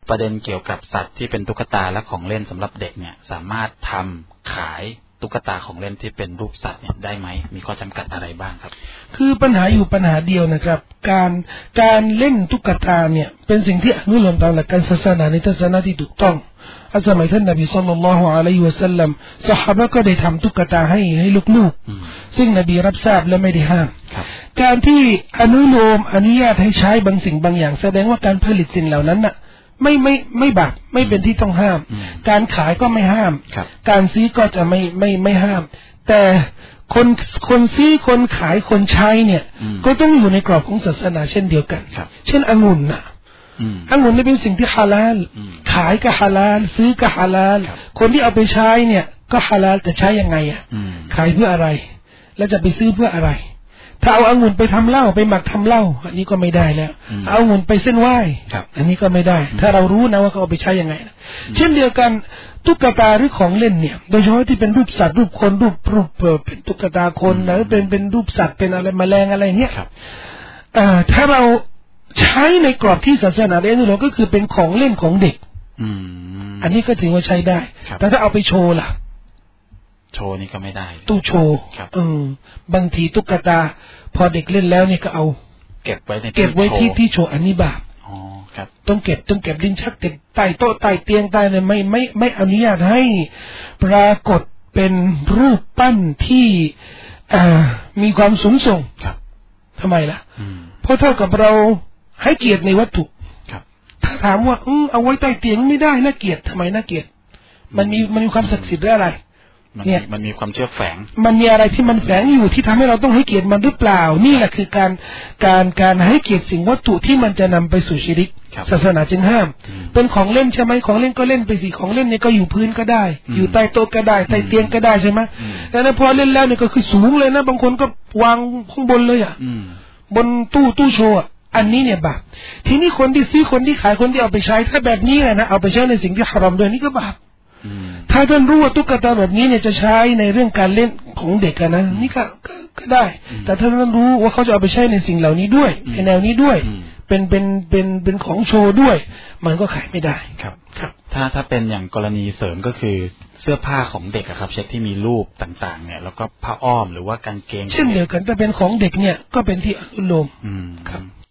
ประเด็นเกี่ยวกับสัตว์ที่เป็นตุ๊กตาและของเล่นสำหรับเด็กเนี่ยสามารถทำขายตุ๊กตาของเล่นที่เป็นรูปสัตว์เนี่ยได้ไหมมีข้อจำกัดอะไรบ้างครับคือปัญหาอยู่ปัญหาเดียวนะครับการเล่นตุ๊กตาเนี่ยเป็นสิ่งที่อนุโลมตามหลักการศาสนาในทัศนะที่ถูกต้องสมัยท่านนบีศ็อลลัลลอฮุอะลัยฮิวะซัลลัมซอฮาบะห์ก็ได้ทำตุ๊กตาให้ลูกๆซึ่งนบีรับทราบและไม่ได้ห้ามการที่อนุโลมอนุญาตให้ใช้บางสิ่งบางอย่างแสดงว่าการผลิตสิ่งเหล่านั้นน่ะไม่บาปไม่เป็นที่ต้องห้ามการขายก็ไม่ห้ามการซื้อก็จะไม่ห้ามแต่คนซื้อคนขายคนใช้เนี่ยก็ต้องอยู่ในกรอบของศาสนาเช่นเดียวกันเช่นองุ่นน่ะองุ่นนี่เป็นสิ่งที่ฮาลาลขายก็ฮาลาลซื้อก็ฮาลาลคนที่เอาไปใช้เนี่ยก็ฮาลาลแต่ใช้ยังไงอ่ะขายเพื่ออะไรแล้วจะไปซื้อเพื่ออะไรถ้าเอาองุ่นไปทำเหล้าไปหมักทำเหล้าอันนี้ก็ไม่ได้แล้วเอาองุ่นไปเส้นไหว้อันนี้ก็ไม่ได้ถ้าเรารู้นะว่าเขาเอาไปใช้ยังไงเช่นเดียวกันตุ๊กตาหรือของเล่นเนี่ยโดยเฉพาะที่เป็นรูปสัตว์รูปคนรูปเป็นตุ๊กตาคนหรือเป็นรูปสัตว์เป็นอะไรแมลงอะไรเงี้ยถ้าเราใช้ในกรอบที่ศาสนาได้นี่เราก็คือเป็นของเล่นของเด็กอันนี้ก็ถือว่าใช้ได้แต่ถ้าเอาไปโชว์ล่ะโชว์นี่ก็ไม่ได้ตู้โชว์บางทีตุ๊กตาพอเด็กเล่นแล้วเนี่ยก็เอาเก็บไว้ที่โชว์อันนี้บาปต้องเก็บลิ้นชักเก็บใต้โต๊ะใต้เตียงใต้เนี่ยไม่อนุญาตให้ปรากฏเป็นรูปปั้นที่มีความสูงส่งทำไมล่ะเพราะเท่ากับเราให้เกียรติในวัตถุถ้าถามว่าเอาไว้ใต้เตียงไม่ได้น่าเกียรติทำไมน่าเกียรติมันมีความศักดิ์สิทธิ์หรืออะไรเนี่ยมันมีความเชื่อแฝงมันมีอะไรที่มันแฝงอยู่ที่ทำให้เราต้องให้เกียรติมันหรือเปล่านี่แหละคือการให้เกียรติสิ่งวัตถุที่มันจะนำไปสู่ชิริกศาสนาจึงห้ามเป็นของเล่นใช่ไหมของเล่นก็เล่นไปสิของเล่นเนี่ยก็อยู่พื้นก็ได้อยู่ใต้โต๊ะก็ได้ใต้เตียงก็ได้ใช่ไหมแล้วพอเล่นแล้วเนี่ยก็คือสูงเลยนะบางคนก็วางข้างบนเลยอ่ะบนตู้โชว์อันนี้เนี่ยบาปทีนี้คนที่ซื้อคนที่ขายคนที่เอาไปใช้ถ้าแบบนี้แหละนะเอาไปใช้ในสิ่งที่ฮารอมด้วยนี่ก็บาปถ้าท่านรู้ว่าตุ๊กตาแบบนี้เนี่ยจะใช้ในเรื่องการเล่นของเด็กนะนี่ก็ได้แต่ถ้าท่านรู้ว่าเขาจะเอาไปใช้ในสิ่งเหล่านี้ด้วยในแนวนี้ด้วยเป็นของโชว์ด้วยมันก็ขายไม่ได้ครับถ้าเป็นอย่างกรณีเสริมก็คือเสื้อผ้าของเด็กครับเช่นที่มีรูปต่างๆเนี่ยแล้วก็ผ้าอ้อมหรือว่ากางเกงเช่นเดียวกันถ้าเป็นของเด็กเนี่ยก็เป็นที่อนุโลมครับ